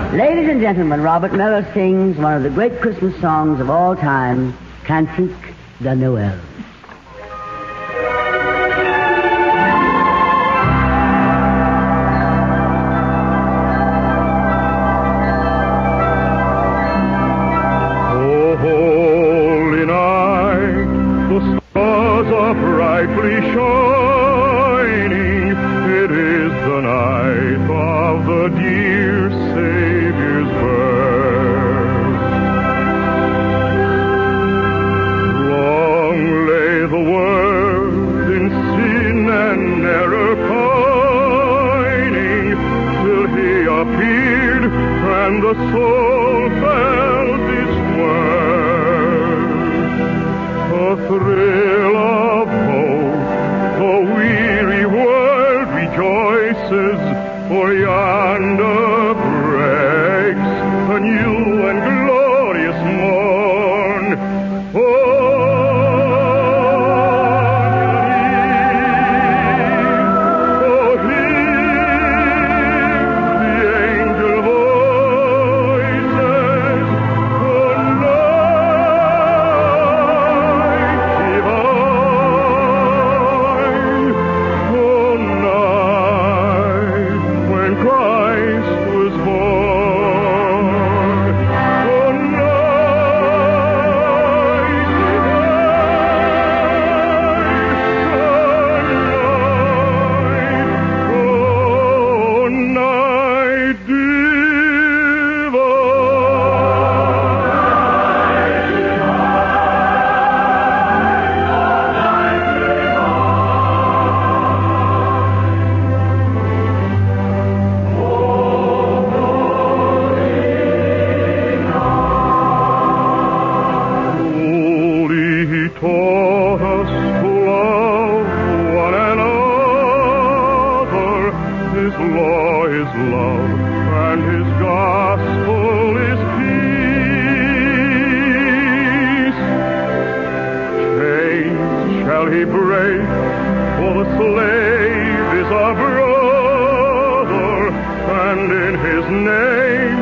Ladies and gentlemen, Robert Mello sings one of the great Christmas songs of all time, Cantique de Noël. Oh, holy night, the stars are brightly shining. It is the night of the dear Savior's birth. Long lay the world in sin and error pining, till he appeared and the soul felt its worth. A thrill of hope, the weary world rejoices, for yonder breaks a new and glorious morn. Oh, hear the angel voices, the night divine, the night when Christ was born, the night He taught us to love one another. His law is love, and his gospel is peace. Chains shall he break, for the slave is our brother, and in his name